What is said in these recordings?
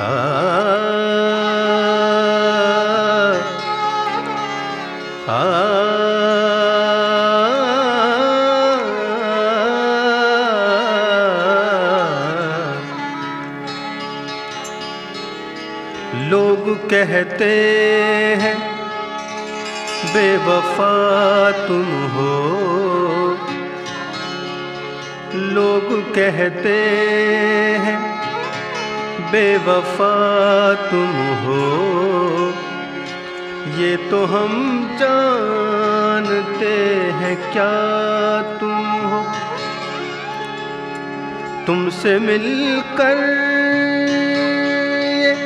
लोग कहते हैं बेवफा तुम हो, लोग कहते हैं बेवफा तुम हो, ये तो हम जानते हैं क्या तुम हो। तुमसे मिलकर ये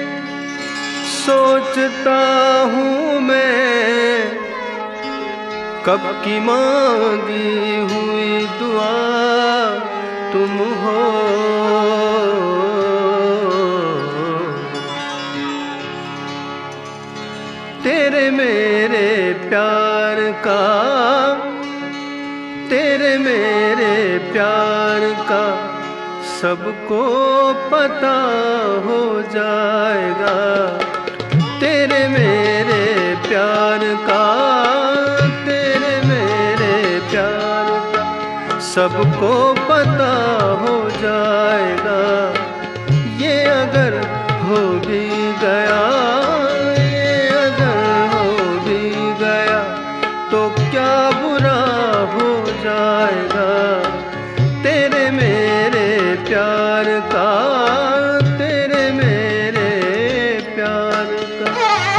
सोचता हूँ मैं, कब की मांगी हुई दुआ तुम हो। तेरे मेरे प्यार का, तेरे मेरे प्यार का सबको पता हो जाएगा। तेरे मेरे प्यार का, तेरे मेरे प्यार का सबको पता हो जाएगा। ये अगर हो भी गया, ये अगर हो भी गया तो क्या बुरा हो जाएगा। तेरे मेरे प्यार का, तेरे मेरे प्यार का।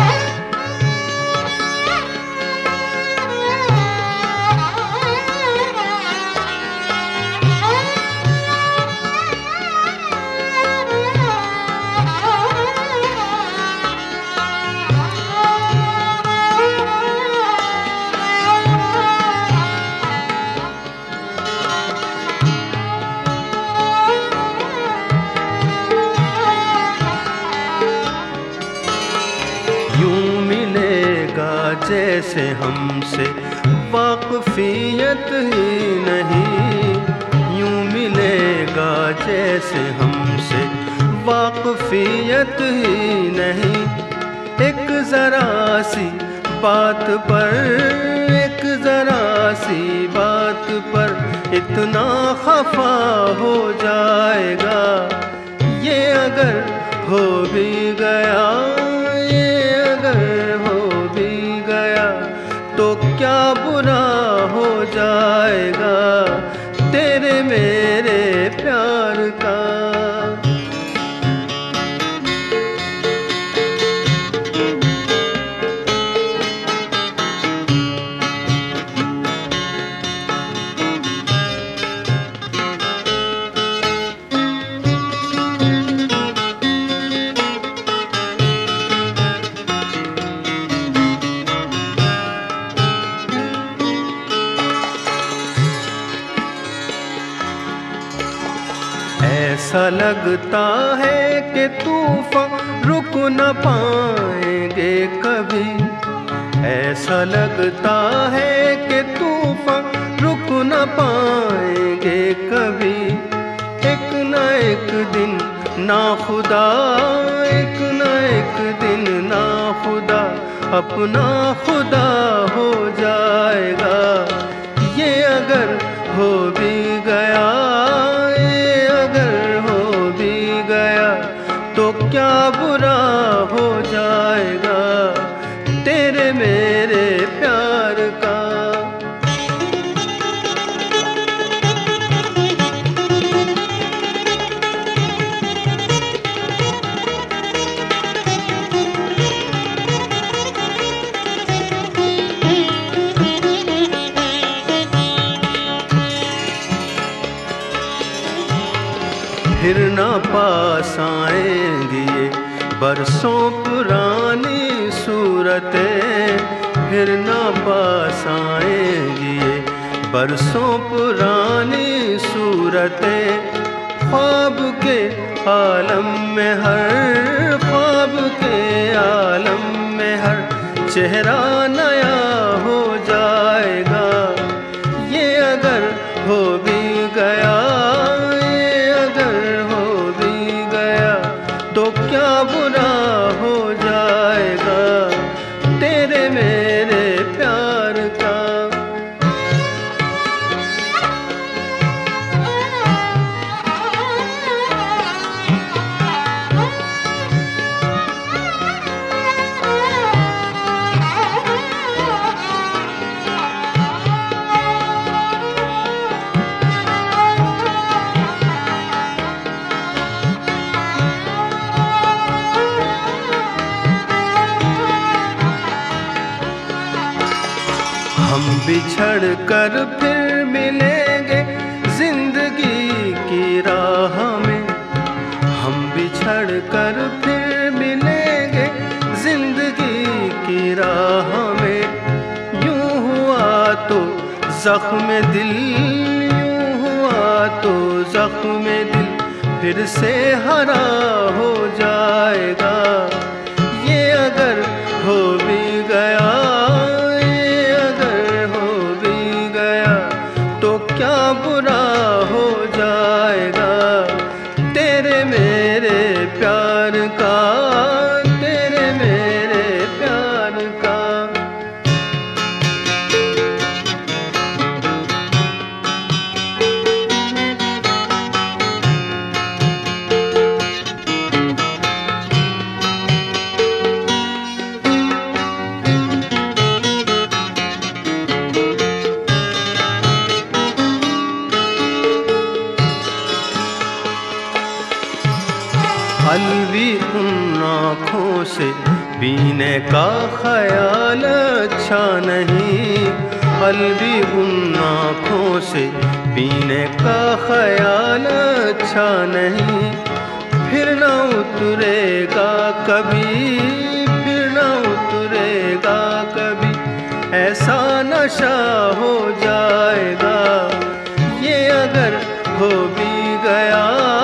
यूं मिलेगा जैसे हमसे वाक़फ़ियत ही नहीं, यूं मिलेगा जैसे हमसे वाक़फ़ियत ही नहीं। एक ज़रा सी बात पर, एक ज़रा सी बात पर इतना खफा हो जाएगा। ये अगर हो भी गया, ये अगर हो भी गया तो क्या बुरा हो जाएगा। तेरे मेरे प्यार का। ऐसा लगता है कि तूफान रुक न पाएंगे कभी, ऐसा लगता है कि तूफान रुक न पाएंगे कभी। एक न एक दिन ना खुदा, एक न एक दिन ना खुदा अपना खुदा हो जाएगा। ये अगर हो भी गया, तो क्या बुरा हो जाएगा। तेरे मेरे प्यार का। फिर ना पास आएंगी ये बरसों पुरानी सूरतें, फिर ना पास आएंगी ये बरसों पुरानी सूरतें। ख्वाब के आलम में हर, ख्वाब के आलम में हर चेहरा नया हो जाएगा। ये अगर हो भी गया, ये अगर हो भी गया तो क्या बुरा हो जाएगा तेरे मेरे प्यार का। हम बिछड़ कर फिर मिलेंगे जिंदगी की राह में, हम बिछड़ कर फिर मिलेंगे जिंदगी की राह में। यूं हुआ तो जख्म दिल, यूं हुआ तो जख्म दिल फिर से हरा हो जाएगा। ये अगर हो भी गया, क्या बुरा हो जाएगा तेरे मेरे प्यार का, तेरे मेरे प्यार का। अलवी उन आँखों से पीने का ख्याल अच्छा नहीं, अलवी उन आँखों से पीने का ख्याल अच्छा नहीं। फिर न उतरेगा कभी, फिर न उतरेगा कभी, ऐसा नशा हो जाएगा। ये अगर हो भी गया,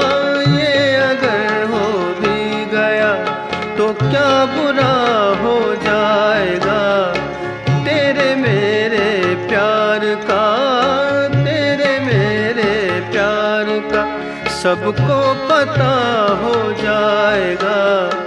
तो क्या बुरा हो जाएगा तेरे मेरे प्यार का, तेरे मेरे प्यार का। सबको पता हो जाएगा